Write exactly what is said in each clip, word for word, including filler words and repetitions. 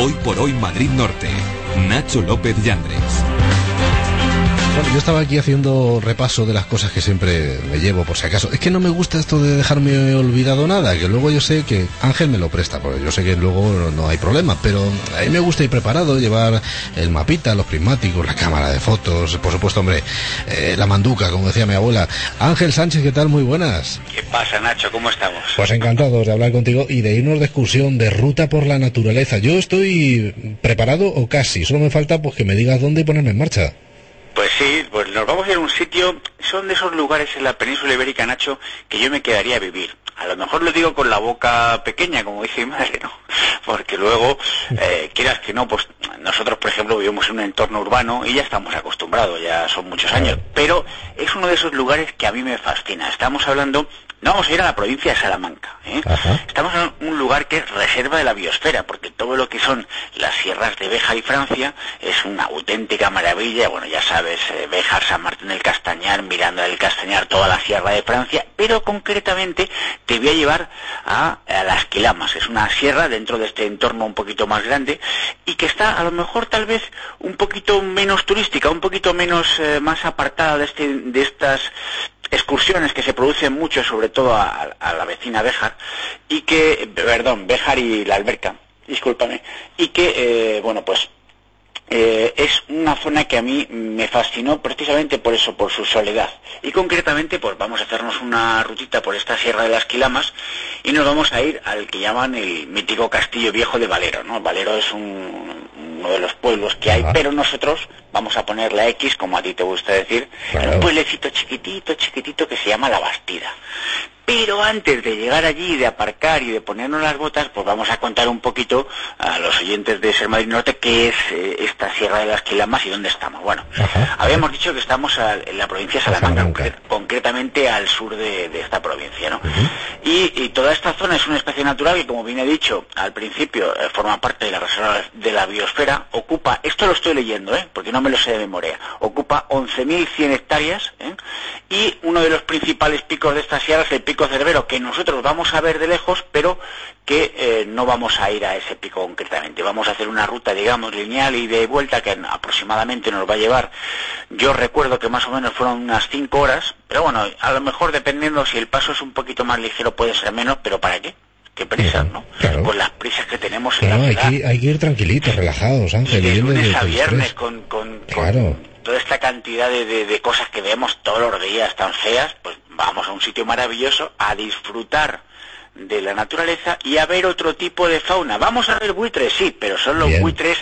Hoy por hoy Madrid Norte. Nacho López Yandres. Bueno, yo estaba aquí haciendo repaso de las cosas que siempre me llevo, por si acaso. Es que no me gusta esto de dejarme olvidado nada, que luego yo sé que Ángel me lo presta, porque yo sé que luego no hay problema, pero a mí me gusta ir preparado, llevar el mapita, los prismáticos, la cámara de fotos, por supuesto, hombre, eh, la manduca, como decía mi abuela. Ángel Sánchez, ¿qué tal? Muy buenas. ¿Qué pasa, Nacho? ¿Cómo estamos? Pues encantados de hablar contigo y de irnos de excursión, de ruta por la naturaleza. Yo estoy preparado o casi, solo me falta pues que me digas dónde y ponerme en marcha. Pues sí, pues nos vamos a ir a un sitio, son de esos lugares en la península ibérica, Nacho, que yo me quedaría a vivir. A lo mejor lo digo con la boca pequeña, como dice mi madre, ¿no? Porque luego, eh, quieras que no, pues nosotros, por ejemplo, vivimos en un entorno urbano y ya estamos acostumbrados, ya son muchos años. Pero es uno de esos lugares que a mí me fascina. Estamos hablando, no vamos a ir a la provincia de Salamanca, ¿eh? Estamos en un lugar que es reserva de la biosfera, porque todo lo que son las sierras de Béjar y Francia es una auténtica maravilla. Bueno, ya sabes, eh, Béjar, San Martín del Castañar, Miranda del Castañar, toda la sierra de Francia, pero concretamente te voy a llevar a, a las Quilamas. Es una sierra dentro de este entorno un poquito más grande y que está a lo mejor tal vez un poquito menos turística, un poquito menos eh, más apartada de, este, de estas excursiones que se producen mucho, sobre todo a, a la vecina Béjar, y que, perdón, Béjar y la Alberca, discúlpame, y que, eh, bueno, pues Eh, es una zona que a mí me fascinó precisamente por eso, por su soledad. Y concretamente, pues vamos a hacernos una rutita por esta Sierra de las Quilamas y nos vamos a ir al que llaman el mítico Castillo Viejo de Valero, ¿no? Valero es un, uno de los pueblos que hay, ah. pero nosotros vamos a poner la X, como a ti te gusta decir, claro. En un pueblecito chiquitito, chiquitito que se llama La Bastida. Pero antes de llegar allí, de aparcar y de ponernos las botas, pues vamos a contar un poquito a los oyentes de Ser Madrid Norte qué es eh, esta Sierra de las Quilamas y dónde estamos. Bueno, Ajá. habíamos dicho que estamos a, en la provincia de Salamanca, concre- concretamente al sur de, de esta provincia, ¿no? Uh-huh. Y, y toda esta zona es un espacio natural que, como bien he dicho al principio, eh, forma parte de la reserva de la biosfera. Ocupa, esto lo estoy leyendo, ¿eh? Porque no me lo sé de memoria, ocupa once mil cien hectáreas, ¿eh? Y uno de los principales picos de esta sierra es el pico Cervero, que nosotros vamos a ver de lejos, pero que eh, no vamos a ir a ese pico concretamente. Vamos a hacer una ruta, digamos, lineal y de vuelta que aproximadamente nos va a llevar, yo recuerdo que más o menos fueron unas cinco horas, pero bueno, a lo mejor dependiendo si el paso es un poquito más ligero puede ser menos, pero ¿para qué? ¿Qué prisas, no? Claro. Con las prisas que tenemos en claro, la ciudad. Hay que, hay que ir tranquilitos, relajados, Ángel. Y de lunes a viernes con, con, claro. con toda esta cantidad de, de, de cosas que vemos todos los días tan feas, pues vamos a un sitio maravilloso a disfrutar de la naturaleza y a ver otro tipo de fauna. Vamos a ver buitres, sí, pero son los Bien. buitres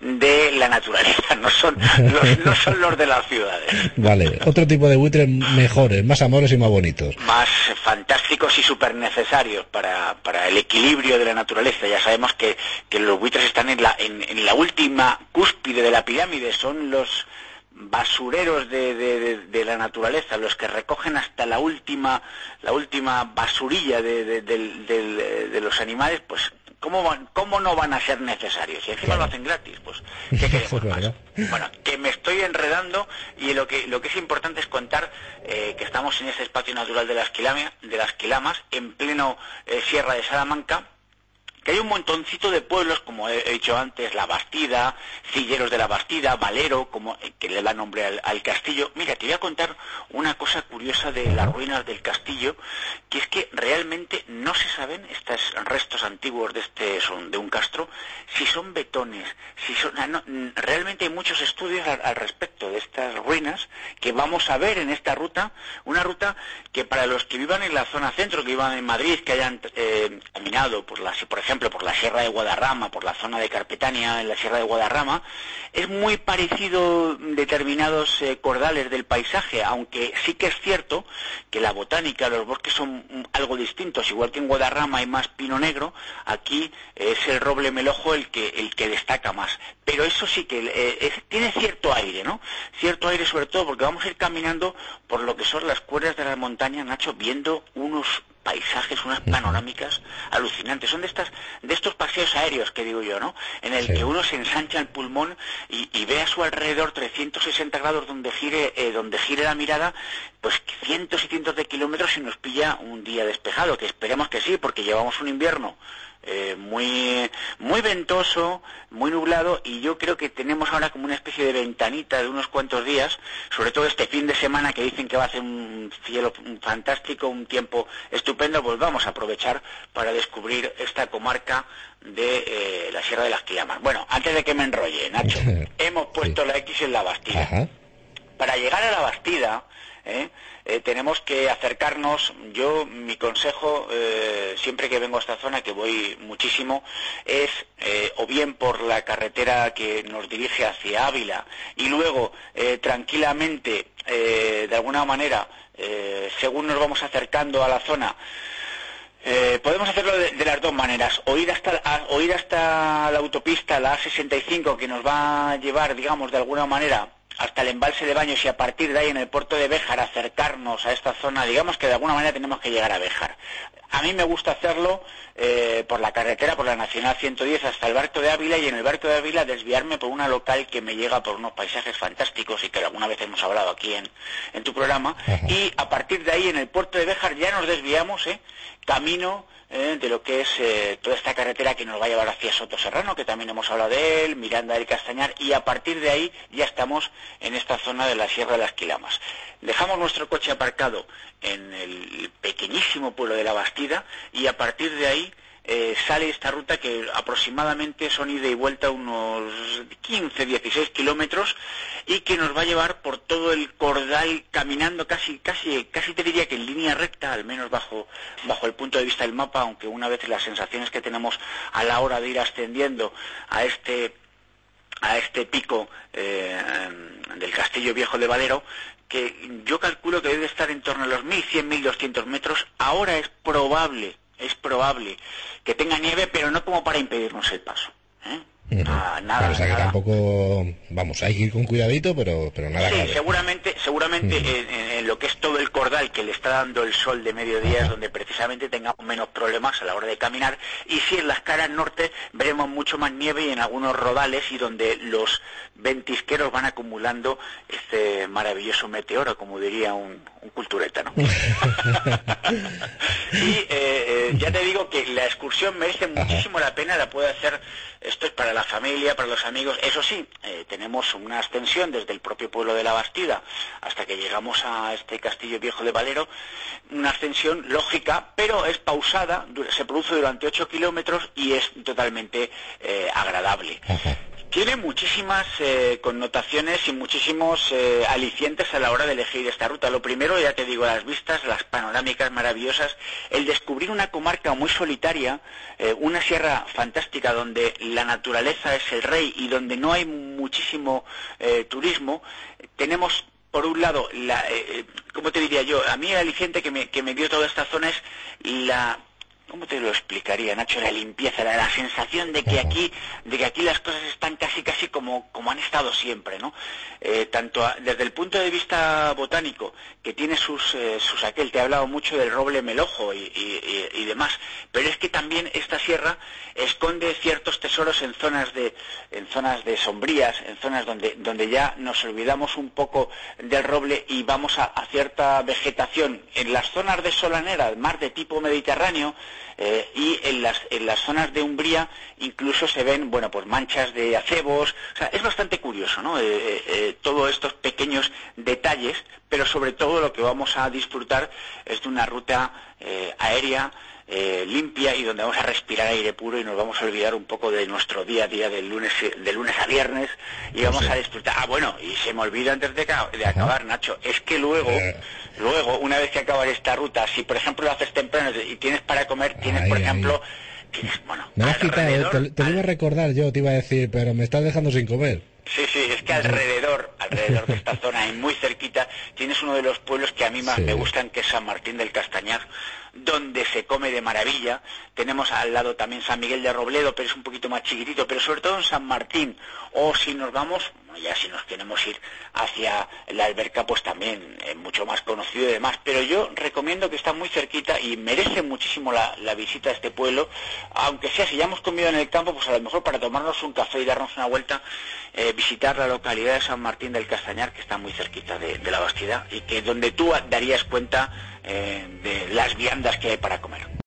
de la naturaleza, no son los, no son los de las ciudades. Vale, otro tipo de buitres mejores, más amorosos y más bonitos. Más fantásticos y súper necesarios para, para el equilibrio de la naturaleza. Ya sabemos que, que los buitres están en la, en, en la última cúspide de la pirámide, son los basureros de, de, de, de la naturaleza, los que recogen hasta la última la última basurilla de, de, de, de, de los animales. Pues ¿cómo, van, ¿cómo no van a ser necesarios? Y encima claro. lo hacen gratis, pues ¿qué queremos más? Bueno, que me estoy enredando y lo que lo que es importante es contar eh, que estamos en ese espacio natural de las Quilamas, de las Quilamas en pleno eh, Sierra de Salamanca, que hay un montoncito de pueblos, como he dicho antes, La Bastida, Cilleros de la Bastida, Valero, como eh, que le da nombre al, al castillo. Mira, te voy a contar una cosa curiosa de las ruinas del castillo, que es que realmente no se saben, estos restos antiguos de este son de un castro, si son betones, si son, no, realmente hay muchos estudios al, al respecto de estas ruinas que vamos a ver en esta ruta, una ruta que para los que vivan en la zona centro, que vivan en Madrid, que hayan eh, caminado por la, por ejemplo, por la Sierra de Guadarrama, por la zona de Carpetania, en la Sierra de Guadarrama, es muy parecido determinados eh, cordales del paisaje, aunque sí que es cierto que la botánica, los bosques son algo distintos, igual que en Guadarrama hay más pino negro, aquí es el roble melojo el que el que destaca más, pero eso sí que eh, es, tiene cierto aire, ¿no? Cierto aire sobre todo porque vamos a ir caminando por lo que son las cuerdas de las montañas, Nacho, viendo unos paisajes, unas panorámicas alucinantes. Son de estas, de estos paseos aéreos que digo yo, ¿no? En el sí. que uno se ensancha el pulmón y, y ve a su alrededor trescientos sesenta grados donde gire, eh, donde gire la mirada, pues cientos y cientos de kilómetros y nos pilla un día despejado, que esperemos que sí, porque llevamos un invierno eh, muy muy ventoso, muy nublado, y yo creo que tenemos ahora como una especie de ventanita de unos cuantos días, sobre todo este fin de semana que dicen que va a hacer un cielo fantástico, un tiempo estupendo. Pues vamos a aprovechar para descubrir esta comarca de eh, la Sierra de las Quilamas. Bueno, antes de que me enrolle, Nacho, hemos puesto sí. la X en la Bastida. Ajá. Para llegar a la Bastida, ¿eh? Eh, tenemos que acercarnos. Yo, mi consejo, eh, siempre que vengo a esta zona, que voy muchísimo, es eh, o bien por la carretera que nos dirige hacia Ávila, y luego eh, tranquilamente, eh, de alguna manera, eh, según nos vamos acercando a la zona, Eh, podemos hacerlo de, de las dos maneras, o ir hasta a, o ir hasta la autopista, la A sesenta y cinco, que nos va a llevar, digamos, de alguna manera hasta el embalse de Baños, y a partir de ahí en el puerto de Béjar acercarnos a esta zona. Digamos que de alguna manera tenemos que llegar a Béjar. A mí me gusta hacerlo eh, por la carretera, por la Nacional ciento diez hasta el Barco de Ávila, y en el Barco de Ávila desviarme por una local que me llega por unos paisajes fantásticos y que alguna vez hemos hablado aquí en, en tu programa. Ajá. Y a partir de ahí en el puerto de Béjar ya nos desviamos, eh, camino eh, de lo que es eh, toda esta carretera que nos va a llevar hacia Soto Serrano, que también hemos hablado de él, Miranda del Castañar, y a partir de ahí ya estamos en esta zona de la Sierra de las Quilamas. Dejamos nuestro coche aparcado en el pequeñísimo pueblo de La Bastida, y a partir de ahí eh, sale esta ruta que aproximadamente son ida y vuelta unos quince, dieciséis kilómetros, y que nos va a llevar por todo el Cordal, caminando casi, casi, casi te diría que en línea recta, al menos bajo, bajo el punto de vista del mapa, aunque una vez las sensaciones que tenemos a la hora de ir ascendiendo a este a este pico eh, del Castillo Viejo de Valero, que yo calculo que debe estar en torno a los mil cien, mil doscientos metros. Ahora es probable, es probable que tenga nieve, pero no como para impedirnos el paso, ¿eh? Uh-huh. Ah, nada, claro, o sea que nada. Tampoco, vamos, hay que ir con cuidadito, pero pero nada. Sí, grave. seguramente, seguramente uh-huh. en, en lo que es todo el Cordal, que le está dando el sol de mediodía, uh-huh. es donde precisamente tengamos menos problemas a la hora de caminar. Y sí, en las caras norte veremos mucho más nieve, y en algunos rodales, y donde los ventisqueros van acumulando este maravilloso meteoro, como diría un, un cultureta, ¿no? Y eh, eh, ya te digo que la excursión merece muchísimo uh-huh. la pena, la puede hacer. Esto es para la familia, para los amigos. Eso sí, eh, tenemos una ascensión desde el propio pueblo de La Bastida hasta que llegamos a este Castillo Viejo de Valero, una ascensión lógica, pero es pausada, se produce durante ocho kilómetros y es totalmente eh, agradable. Ajá. Tiene muchísimas eh, connotaciones y muchísimos eh, alicientes a la hora de elegir esta ruta. Lo primero, ya te digo, las vistas, las panorámicas maravillosas, el descubrir una comarca muy solitaria, eh, una sierra fantástica donde la naturaleza es el rey y donde no hay muchísimo eh, turismo. Tenemos, por un lado, la, eh, ¿cómo te diría yo? A mí el aliciente que me, que me dio toda esta zona es la... ¿Cómo te lo explicaría, Nacho? La limpieza, la, la sensación de que aquí, de que aquí las cosas están casi, casi como, como han estado siempre, ¿no? Eh, tanto a, desde el punto de vista botánico, que tiene sus, eh, sus aquel, te he hablado mucho del roble melojo y, y, y, y demás, pero es que también esta sierra esconde ciertos tesoros en zonas de, en zonas de sombrías, en zonas donde, donde ya nos olvidamos un poco del roble y vamos a, a cierta vegetación. En las zonas de solanera, mar de tipo mediterráneo, Eh, y en las en las zonas de umbría incluso se ven, bueno, pues manchas de acebos. O sea, es bastante curioso, ¿no? Eh, eh, todos estos pequeños detalles, pero sobre todo lo que vamos a disfrutar es de una ruta eh, aérea eh, limpia, y donde vamos a respirar aire puro y nos vamos a olvidar un poco de nuestro día a día del lunes de lunes a viernes, y vamos sí. a disfrutar. Ah, bueno, y se me olvida antes de, de acabar, Nacho, es que luego eh. luego una vez que acabas esta ruta, si por ejemplo lo haces temprano y tienes para comer, tienes ay, por ejemplo ay. tienes, bueno, me has quitado, te, te lo iba a recordar yo, te iba a decir, pero me estás dejando sin comer. Sí, sí, es que alrededor, alrededor de esta zona y muy cerquita tienes uno de los pueblos que a mí más sí. me gustan, que es San Martín del Castañar, donde se come de maravilla. Tenemos al lado también San Miguel de Robledo, pero es un poquito más chiquitito, pero sobre todo en San Martín. O si nos vamos, ya si nos queremos ir hacia la Alberca, pues también es mucho más conocido y demás. Pero yo recomiendo que está muy cerquita y merece muchísimo la, la visita a este pueblo, aunque sea, si ya hemos comido en el campo, pues a lo mejor para tomarnos un café y darnos una vuelta, eh, visitar la localidad de San Martín del Castañar, que está muy cerquita de, de La Bastida, y que donde tú darías cuenta eh, de las viandas que hay para comer.